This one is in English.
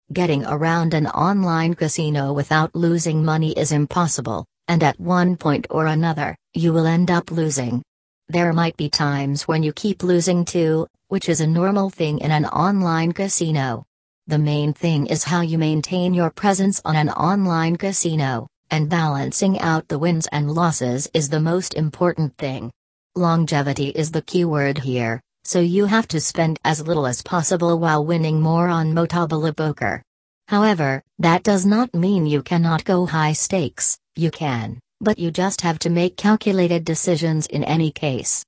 Getting around an online casino without losing money is impossible, and at one point or another, you will end up losing. There might be times when you keep losing too, which is a normal thing in an online casino. The main thing is how you maintain your presence on an online casino, and balancing out the wins and losses is the most important thing. Longevity is the keyword here, so you have to spend as little as possible while winning more on Motobalo Poker. However, that does not mean you cannot go high stakes. You can, but you just have to make calculated decisions in any case.